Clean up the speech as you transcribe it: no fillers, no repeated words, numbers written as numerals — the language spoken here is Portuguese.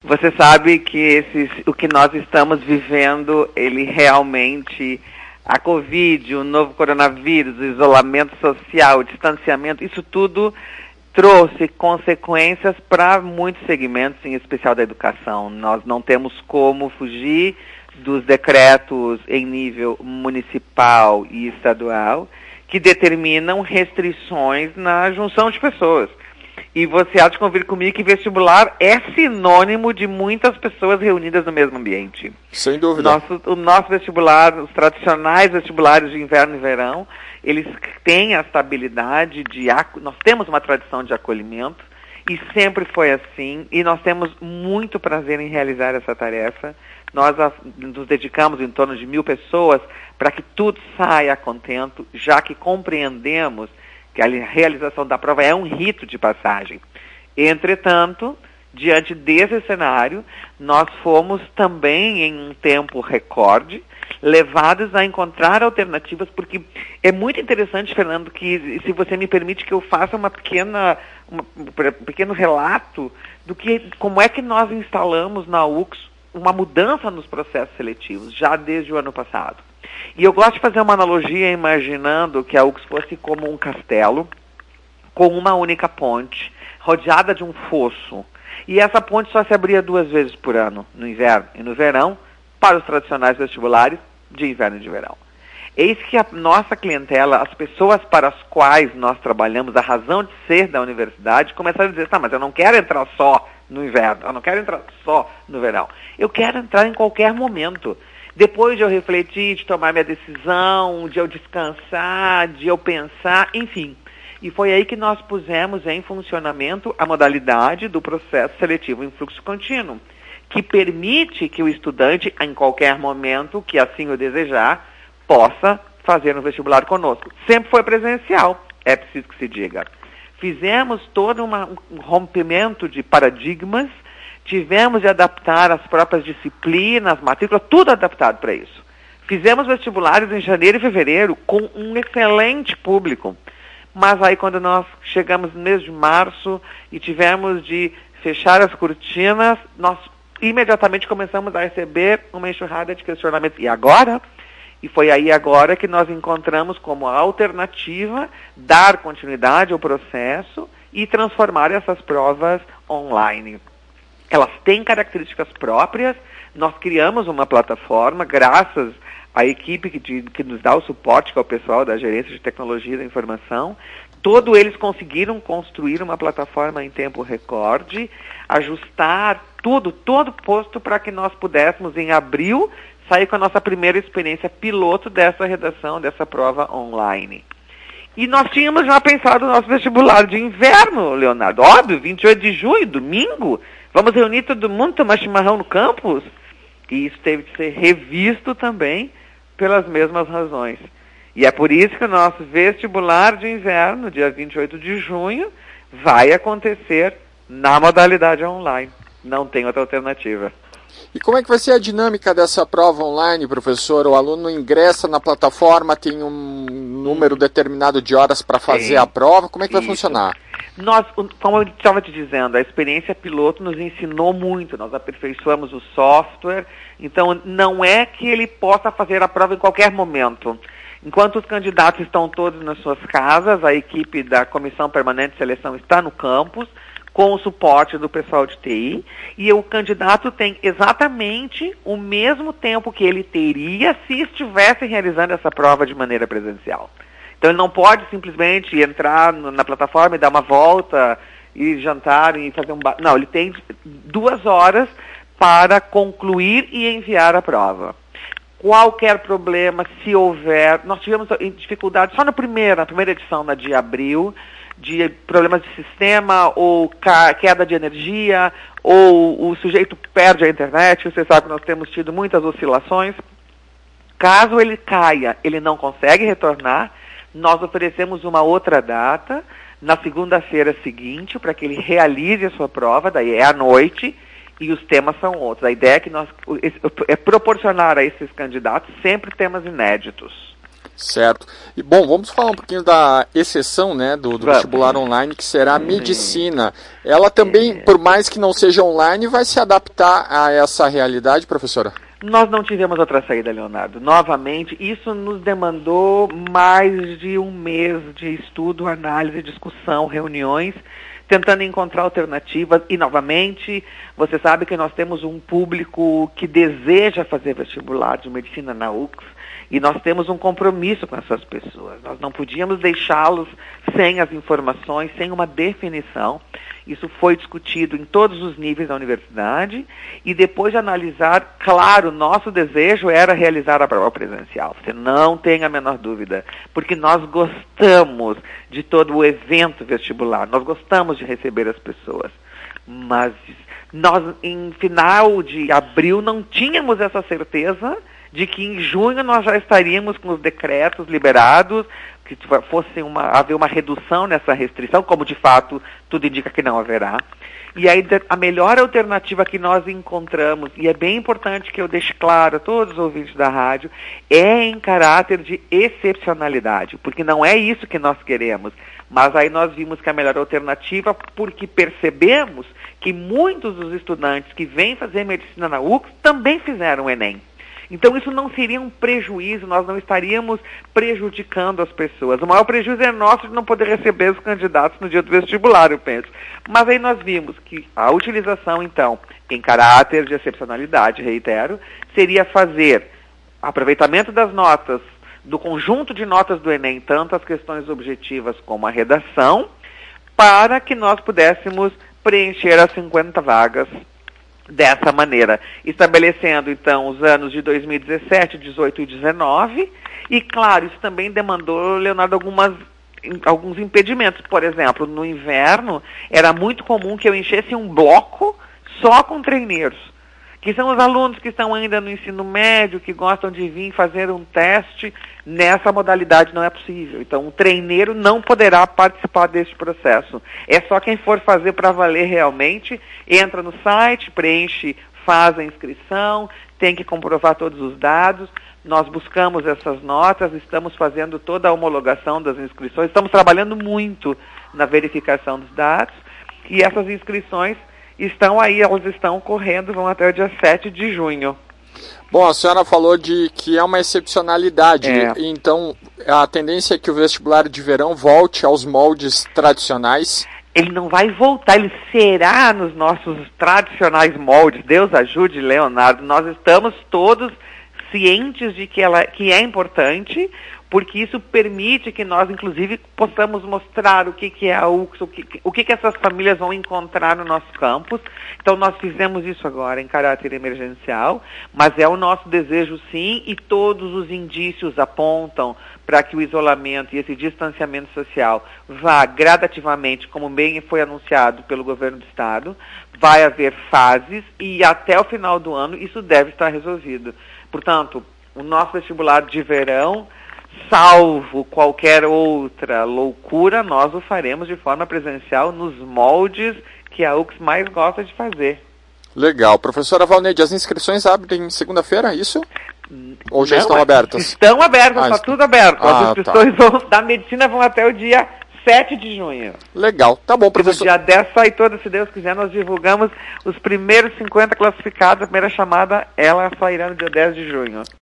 Você sabe que o que nós estamos vivendo, ele realmente, a Covid, o novo coronavírus, o isolamento social, o distanciamento, isso tudo trouxe consequências para muitos segmentos, em especial da educação. Nós não temos como fugir dos decretos em nível municipal e estadual que determinam restrições na junção de pessoas. E você há de convir comigo que vestibular é sinônimo de muitas pessoas reunidas no mesmo ambiente. Sem dúvida. O nosso vestibular, os tradicionais vestibulares de inverno e verão, eles têm essa habilidade de... Nós temos uma tradição de acolhimento, e sempre foi assim, e nós temos muito prazer em realizar essa tarefa. Nós nos dedicamos em torno de 1.000 pessoas para que tudo saia a contento, já que compreendemos que a realização da prova é um rito de passagem. Entretanto, diante desse cenário, nós fomos também, em um tempo recorde, levados a encontrar alternativas, porque é muito interessante, Fernando, que, se você me permite que eu faça um pequeno relato do como é que nós instalamos na UX uma mudança nos processos seletivos, já desde o ano passado. E eu gosto de fazer uma analogia imaginando que a UX fosse como um castelo com uma única ponte, rodeada de um fosso. E essa ponte só se abria 2 vezes por ano, no inverno e no verão, para os tradicionais vestibulares de inverno e de verão. Eis que a nossa clientela, as pessoas para as quais nós trabalhamos, a razão de ser da universidade, começaram a dizer, mas eu não quero entrar só no inverno, eu não quero entrar só no verão. Eu quero entrar em qualquer momento. Depois de eu refletir, de tomar minha decisão, de eu descansar, de eu pensar, enfim. E foi aí que nós pusemos em funcionamento a modalidade do processo seletivo em fluxo contínuo, que permite que o estudante, em qualquer momento que assim o desejar, possa fazer um vestibular conosco. Sempre foi presencial, é preciso que se diga. Fizemos todo um rompimento de paradigmas, tivemos de adaptar as próprias disciplinas, matrículas, tudo adaptado para isso. Fizemos vestibulares em janeiro e fevereiro com um excelente público. Mas aí quando nós chegamos no mês de março e tivemos de fechar as cortinas, nós imediatamente começamos a receber uma enxurrada de questionamentos. E agora? E foi aí agora que nós encontramos como alternativa dar continuidade ao processo e transformar essas provas online. Elas têm características próprias, nós criamos uma plataforma, graças à equipe que nos dá o suporte, que é o pessoal da Gerência de Tecnologia da Informação. Todos eles conseguiram construir uma plataforma em tempo recorde, ajustar tudo, todo posto para que nós pudéssemos, em abril, sair com a nossa primeira experiência piloto dessa redação, dessa prova online. E nós tínhamos já pensado no nosso vestibular de inverno, Leonardo. Óbvio, 28 de junho, domingo, vamos reunir todo mundo, tomar chimarrão no campus. E isso teve que ser revisto também pelas mesmas razões. E é por isso que o nosso vestibular de inverno, dia 28 de junho, vai acontecer na modalidade online. Não tem outra alternativa. E como é que vai ser a dinâmica dessa prova online, professor? O aluno ingressa na plataforma, tem um número determinado de horas para fazer a prova. Como é que vai funcionar? Nós, como eu estava te dizendo, a experiência piloto nos ensinou muito. Nós aperfeiçoamos o software. Então, não é que ele possa fazer a prova em qualquer momento. Enquanto os candidatos estão todos nas suas casas, a equipe da Comissão Permanente de Seleção está no campus, com o suporte do pessoal de TI, e o candidato tem exatamente o mesmo tempo que ele teria se estivesse realizando essa prova de maneira presencial. Então ele não pode simplesmente entrar na plataforma e dar uma volta, e jantar e fazer Não, ele tem 2 horas para concluir e enviar a prova. Qualquer problema, se houver... Nós tivemos dificuldade só na primeira edição, de abril, de problemas de sistema, ou queda de energia, ou o sujeito perde a internet. Você sabe que nós temos tido muitas oscilações. Caso ele caia, ele não consegue retornar, nós oferecemos uma outra data, na segunda-feira seguinte, para que ele realize a sua prova, daí é à noite, e os temas são outros. A ideia é que nós proporcionar a esses candidatos sempre temas inéditos. Certo. E, bom, vamos falar um pouquinho da exceção, né, do vestibular online, que será a medicina. Ela também, por mais que não seja online, vai se adaptar a essa realidade, professora? Nós não tivemos outra saída, Leonardo. Novamente, isso nos demandou mais de um mês de estudo, análise, discussão, reuniões, tentando encontrar alternativas. E, novamente, você sabe que nós temos um público que deseja fazer vestibular de medicina na UX, e nós temos um compromisso com essas pessoas. Nós não podíamos deixá-los sem as informações, sem uma definição. Isso foi discutido em todos os níveis da universidade, e depois de analisar, claro, nosso desejo era realizar a prova presencial. Você não tem a menor dúvida, porque nós gostamos de todo o evento vestibular, nós gostamos de receber as pessoas. Mas nós, em final de abril, não tínhamos essa certeza de que em junho nós já estaríamos com os decretos liberados, que fosse haver uma redução nessa restrição, como de fato tudo indica que não haverá. E aí a melhor alternativa que nós encontramos, e é bem importante que eu deixe claro a todos os ouvintes da rádio, é em caráter de excepcionalidade, porque não é isso que nós queremos. Mas aí nós vimos que a melhor alternativa, porque percebemos que muitos dos estudantes que vêm fazer medicina na UX também fizeram o Enem. Então isso não seria um prejuízo, nós não estaríamos prejudicando as pessoas. O maior prejuízo é nosso de não poder receber os candidatos no dia do vestibular, eu penso. Mas aí nós vimos que a utilização, então, em caráter de excepcionalidade, reitero, seria fazer aproveitamento das notas, do conjunto de notas do Enem, tanto as questões objetivas como a redação, para que nós pudéssemos preencher as 50 vagas dessa maneira, estabelecendo então os anos de 2017, 18 e 19, e claro, isso também demandou, Leonardo, alguns impedimentos. Por exemplo, no inverno era muito comum que eu enchesse um bloco só com treineiros, que são os alunos que estão ainda no ensino médio, que gostam de vir fazer um teste. Nessa modalidade não é possível. Então, o treineiro não poderá participar deste processo. É só quem for fazer para valer realmente, entra no site, preenche, faz a inscrição, tem que comprovar todos os dados. Nós buscamos essas notas, estamos fazendo toda a homologação das inscrições, estamos trabalhando muito na verificação dos dados, e essas inscrições estão aí, elas estão correndo, vão até o dia 7 de junho. Bom, a senhora falou de que é uma excepcionalidade, então a tendência é que o vestibular de verão volte aos moldes tradicionais? Ele não vai voltar, ele será nos nossos tradicionais moldes. Deus ajude, Leonardo. Nós estamos todos cientes de que é importante, porque isso permite que nós, inclusive, possamos mostrar o que é a UX, o que essas famílias vão encontrar no nosso campus. Então, nós fizemos isso agora em caráter emergencial, mas é o nosso desejo, sim, e todos os indícios apontam para que o isolamento e esse distanciamento social vá gradativamente, como bem foi anunciado pelo governo do Estado. Vai haver fases e até o final do ano isso deve estar resolvido. Portanto, o nosso vestibular de verão, salvo qualquer outra loucura, nós o faremos de forma presencial nos moldes que a UX mais gosta de fazer. Legal. Professora Valneide, as inscrições abrem segunda-feira, isso? Ou já estão abertas? Estão abertas, está tudo aberto. As inscrições da medicina vão até o dia 7 de junho. Legal. Tá bom, professor. No dia 10 sai toda, se Deus quiser, nós divulgamos os primeiros 50 classificados. A primeira chamada, ela sairá no dia 10 de junho.